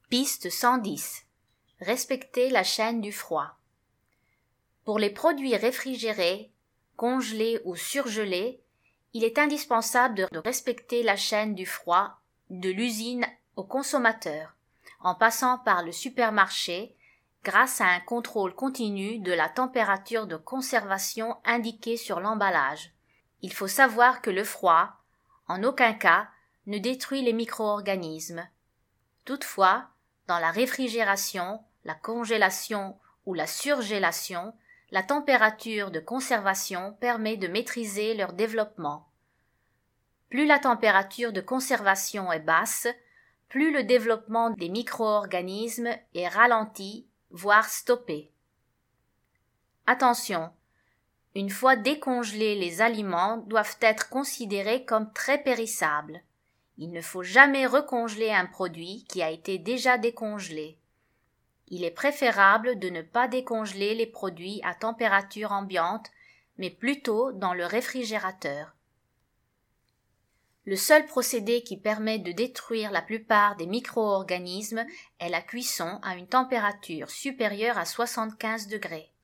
Piste 110. Respecter la chaîne du froid. Pour les produits réfrigérés, congelés ou surgelés, il est indispensable de respecter la chaîne du froid de l'usine au consommateur, en passant par le supermarché, grâce à un contrôle continu de la température de conservation indiquée sur l'emballage. Il faut savoir que le froid, en aucun cas, ne détruit les micro-organismes. Toutefois, dans la réfrigération, la congélation ou la surgélation, la température de conservation permet de maîtriser leur développement. Plus la température de conservation est basse, plus le développement des micro-organismes est ralenti, voire stoppé. Attention, une fois décongelés, les aliments doivent être considérés comme très périssables. Il ne faut jamais recongeler un produit qui a été déjà décongelé. Il est préférable de ne pas décongeler les produits à température ambiante, mais plutôt dans le réfrigérateur. Le seul procédé qui permet de détruire la plupart des micro-organismes est la cuisson à une température supérieure à 75 degrés.